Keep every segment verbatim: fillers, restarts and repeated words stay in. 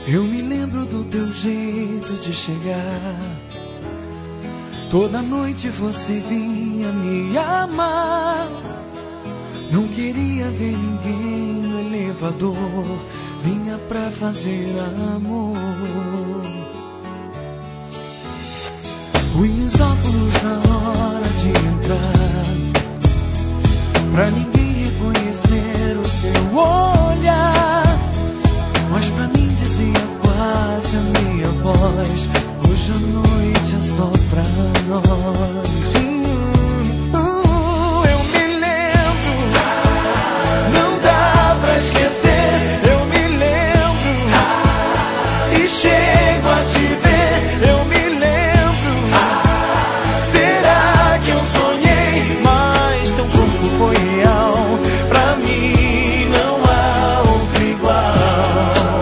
Eu me lembro do teu jeito de chegar. Toda noite você vinha me amar. Não queria ver ninguém no elevador, vinha pra fazer amor. Punha os óculos na hora de entrar, pra ninguém reconhecer o seu olhar. Mas pra mim dizia quase a minha voz: hoje a noite é só pra nós. Hum, uh, eu me lembro, não dá pra esquecer. Eu me lembro e chego a te ver. Eu me lembro, será que eu sonhei? Mas teu corpo foi real, pra mim não há outro igual.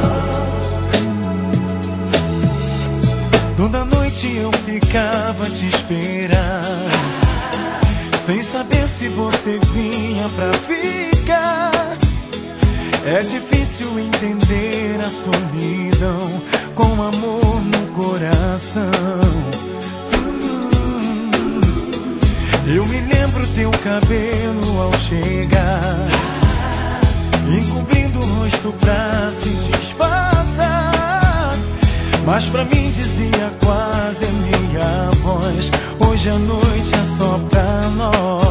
Toda noite eu ficava a te esperar, sem saber se você vinha pra ficar. É difícil entender a solidão com amor no coração. Eu me lembro teu cabelo ao chegar, encobrindo o rosto pra se disfarçar. Mas pra mim dizia quase a minha voz: hoje a noite é só pra nós.